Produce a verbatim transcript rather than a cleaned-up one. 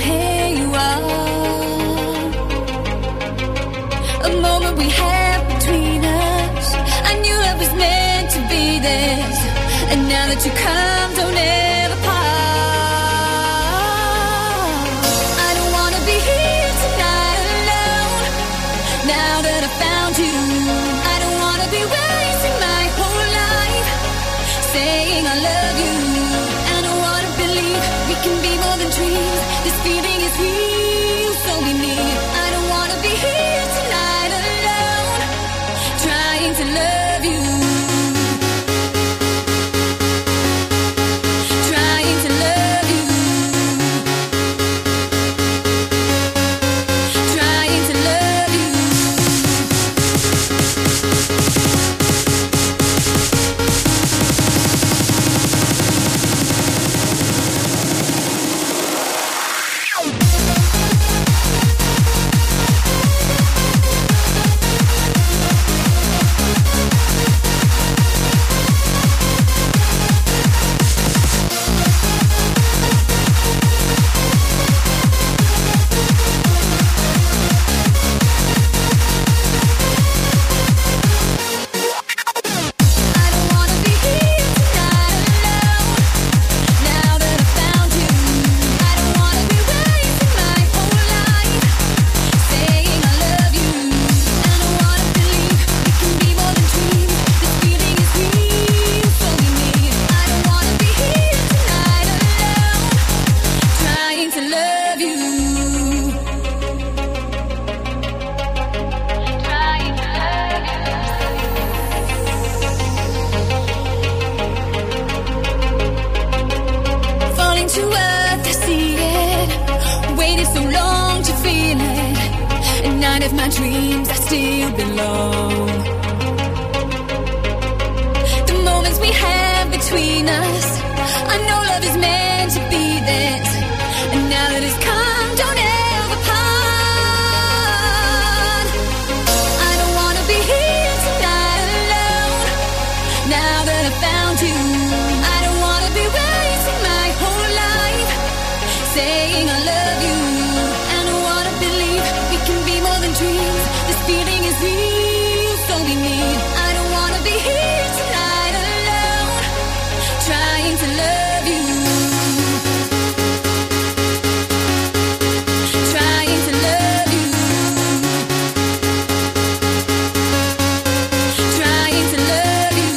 here you are. A moment we had between us, I knew love was meant to be this. And now that you come, don't ever part. I don't wanna be here tonight alone. Now that I found you, I don't wanna be wasting my whole life saying I love you. I don't wanna believe we can be more than dreams. This feeling is real, so we need. I don't wanna be here tonight alone, trying to love you. If my dreams, I still belong. The moments we have between us, I know love is meant to be this. And now that it's come, don't ever part. I don't wanna be here tonight alone. Now that I found you, I don't wanna be wasting my whole life saying I love you. Dreams. This feeling is real, so we need. I don't wanna be here tonight alone, trying to love you. Trying to love you. Trying to love you.